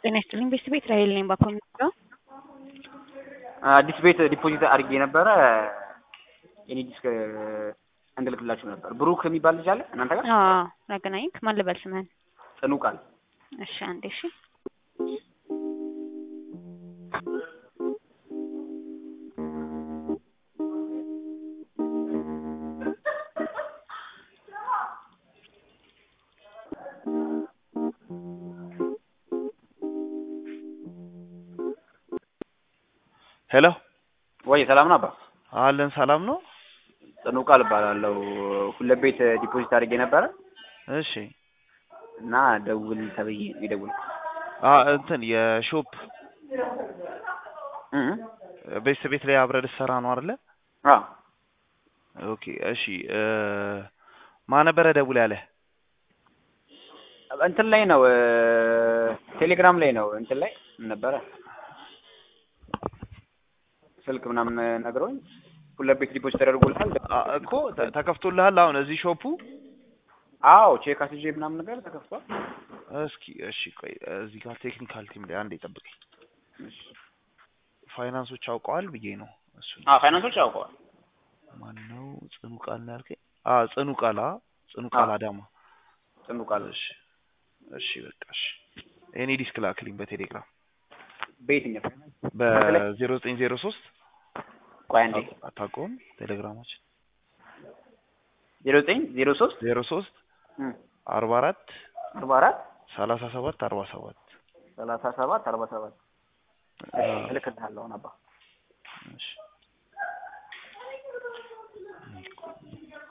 ጤና ይስጥልኝ ቤት ራሄል ነኝ ባኮሚራ አዲስ ቤት ዲፖዚት አድርጌ ነበረ የኔ ዲስክ እንድልክላችሁ ነበር። ብሩክ የሚባል ልጅ አለ እናንተ ጋር? አዎ ላገናኝክ። ማን ልበል ስምህን? ጽኑ ቃል። እሺ አንዴ እሺ ሄሎ ወይ ሰላም ነው አባ? አለን ሰላም ነው። ጽኑ ቃል እባላለሁ። ሁለት ቤት ዲፖዚት አድርጌ ነበረ። እሺ እና ደውል ተብዬ ይደውል እንትን የሾፕ ቤት ላይ አብረን ሰራ ነው አይደለ? አዎ ኦኬ እሺ ማን ነበረ ደውል ያለ? እንትን ላይ ነው ቴሌግራም ላይ ነው እንትን ላይ ነበረ ስልክ ምናምን ነግሮኝ ሁለት ቤት ዲፖዚት ተደርጎልሃል እኮ ተከፍቶልሃል አሁን እዚህ ሾፑ? አዎ ቼክ አስይዤ ምናምን ነገር ተከፍቷል። እስኪ እሺ ቆይ እዚህ ጋር ቴክኒካል ቲም ላይ አንዴ ጠብቀኝ። እሺ ፋይናንሶች አውቀዋል ብዬ ነው እሱ። ፋይናንሶች አውቀዋል። ማን ነው ጽኑ ቃል ነው ያልከኝ? ጽኑ ቃል አዳማ። ጽኑ ቃል። እሺ በቃ እሺ እኔ ዲስክ ላክልኝ በቴሌግራም በየትኛው? በ0903 ቆይ አንዴ አታውቀውም ቴሌግራማችን 0903 44 37 47 37 47 እልክልሃለሁ አባ። እሺ